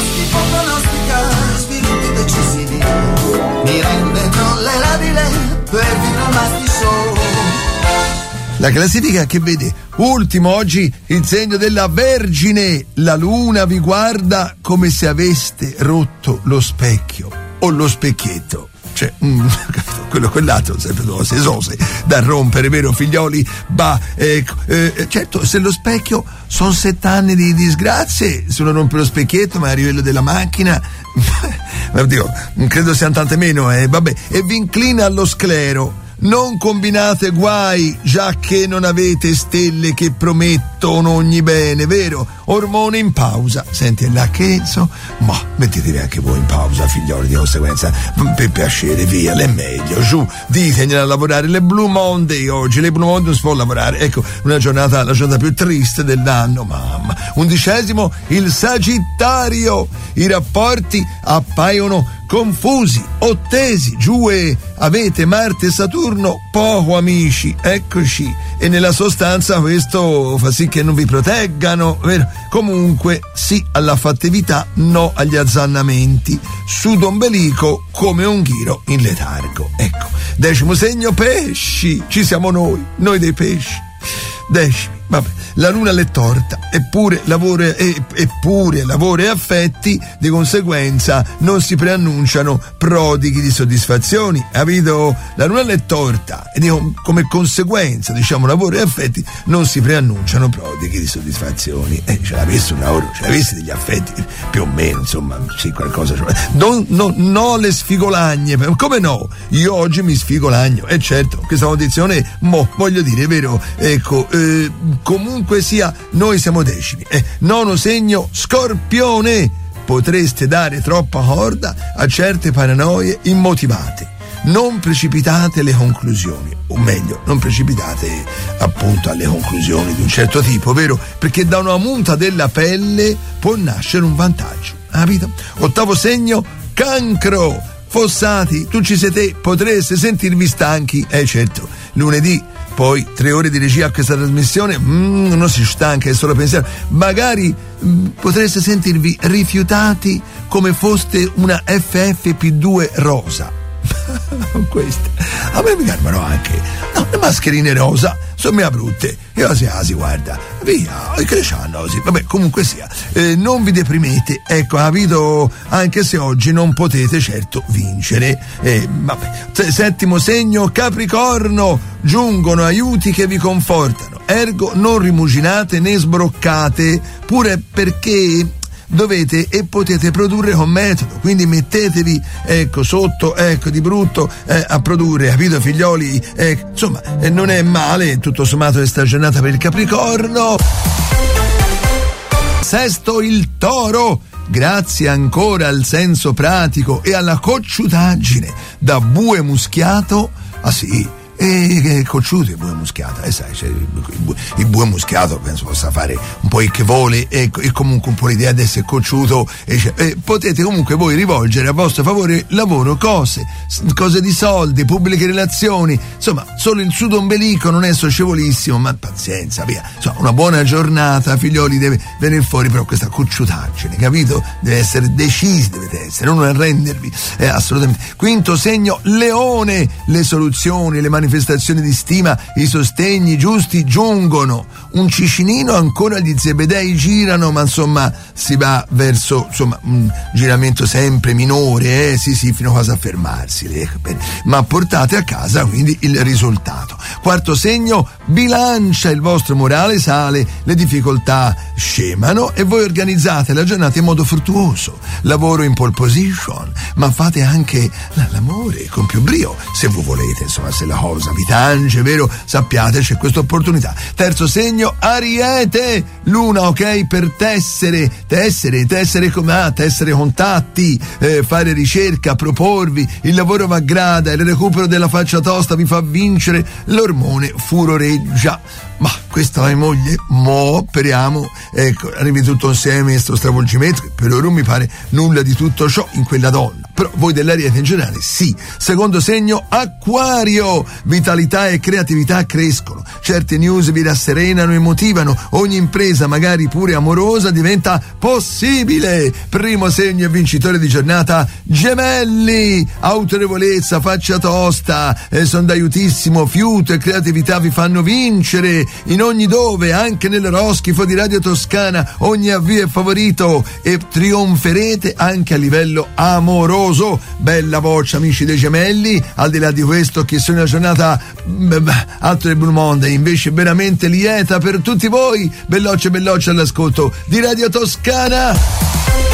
pronostico, sviluppi decisivi, mi rende tollerabile perfino il Masti Show. La classifica che vede ultimo oggi il segno della Vergine. La luna vi guarda come se aveste rotto lo specchio o lo specchietto. Cioè, quell'altro sempre cose esose da rompere, vero figlioli? Certo, se lo specchio sono 7 anni di disgrazie, se uno rompe lo specchietto, ma a livello della macchina, oddio, credo siano tante meno, vabbè, e vi inclina allo sclero. Non combinate guai, già che non avete stelle che promettono ogni bene, vero? Ormone in pausa. Senti, là che so, ma mettetevi anche voi in pausa, figlioli, di conseguenza, per piacere, via, l'è meglio, giù, ditegliela a lavorare. Le Blue Monday oggi, le Blue Monday non si può lavorare, ecco, la giornata più triste dell'anno, mamma. 11° il Sagittario, i rapporti appaiono confusi, ottesi, giù, avete Marte e Saturno poco amici, eccoci, e nella sostanza questo fa sì che non vi proteggano, vero? Comunque sì alla fattività, no agli azzannamenti, sudo ombelico come un ghiro in letargo, ecco. 10° segno pesci, ci siamo noi dei pesci. 10. Vabbè, la luna l'è torta, eppure lavoro e affetti di conseguenza non si preannunciano prodighi di soddisfazioni, capito? La luna l'è torta e come conseguenza, diciamo, lavoro e affetti non si preannunciano prodighi di soddisfazioni. Ce l'avessi un lavoro, ce l'avessi degli affetti più o meno, insomma, sì, qualcosa. No, le sfigolagne, come no? Io oggi mi sfigolagno, e certo, questa condizione, voglio dire, vero? Ecco, comunque sia, noi siamo 10. 9° segno Scorpione, potreste dare troppa corda a certe paranoie immotivate. Non precipitate le conclusioni, o meglio, non precipitate appunto alle conclusioni di un certo tipo, vero? Perché da una munta della pelle può nascere un vantaggio, capito? 8° segno Cancro, Fossati, tu ci sei te, potreste sentirvi stanchi, certo, lunedì. Poi 3 ore di regia a questa trasmissione, non si stanca, è solo pensiero. Magari potreste sentirvi rifiutati come foste una FFP2 rosa. Queste a me mi calmano anche, no, le mascherine rosa sono mia brutte, io asi guarda, via, che le c'hanno così, vabbè, comunque sia, non vi deprimete, ecco, capito, anche se oggi non potete certo vincere, vabbè. 7° segno Capricorno, giungono aiuti che vi confortano, ergo non rimuginate né sbroccate, pure perché dovete e potete produrre con metodo, quindi mettetevi sotto di brutto a produrre, capito figlioli? Insomma, non è male tutto sommato questa giornata per il Capricorno. 6° il Toro, grazie ancora al senso pratico e alla cocciutaggine da bue muschiato, e cocciuto il bue muschiato, sai, il bue muschiato penso possa fare un po' il che vuole, e comunque un po' l'idea di essere cocciuto, potete comunque voi rivolgere a vostro favore lavoro, cose di soldi, pubbliche relazioni, insomma, solo il sudo ombelico non è socievolissimo, ma pazienza, via, insomma, una buona giornata, figlioli, deve venire fuori però questa cocciutaggine, capito? Deve essere decisi, dovete essere, non arrendervi, assolutamente. 5° segno Leone, le soluzioni, le manifestazioni di stima, i sostegni giusti giungono, un cicinino ancora gli zebedei girano, ma insomma si va verso un giramento sempre minore, sì, fino quasi a fermarsi, ma portate a casa quindi il risultato. 4° segno Bilancia, il vostro morale sale, le difficoltà scemano e voi organizzate la giornata in modo fruttuoso, lavoro in pole position, ma fate anche l'amore con più brio, se voi volete, insomma, se la cosa vi tange, vero? Sappiate, c'è questa opportunità. 3° segno Ariete, luna, ok, per tessere contatti, fare ricerca, proporvi, il lavoro va grada, il recupero della faccia tosta vi fa vincere, l'ormone furoreggia. Ma questa è moglie, speriamo, arrivi tutto insieme sto stravolgimento, che per ora non mi pare nulla di tutto ciò in quella donna, però voi dell'Ariete in generale sì. 2° segno Acquario, vitalità e creatività crescono. Certe news vi rasserenano e motivano. Ogni impresa, magari pure amorosa, diventa possibile. Primo segno e vincitore di giornata: Gemelli. Autorevolezza, faccia tosta, sono d'aiutissimo. Fiuto e creatività vi fanno vincere in ogni dove, anche nell'oroscofo di Radio Toscana. Ogni avvio è favorito e trionferete anche a livello amoroso. Bella voce, amici dei Gemelli. Al di là di questo, che sia una giornata altro del Blue Monday, invece veramente lieta per tutti voi. Bellocce all'ascolto di Radio Toscana.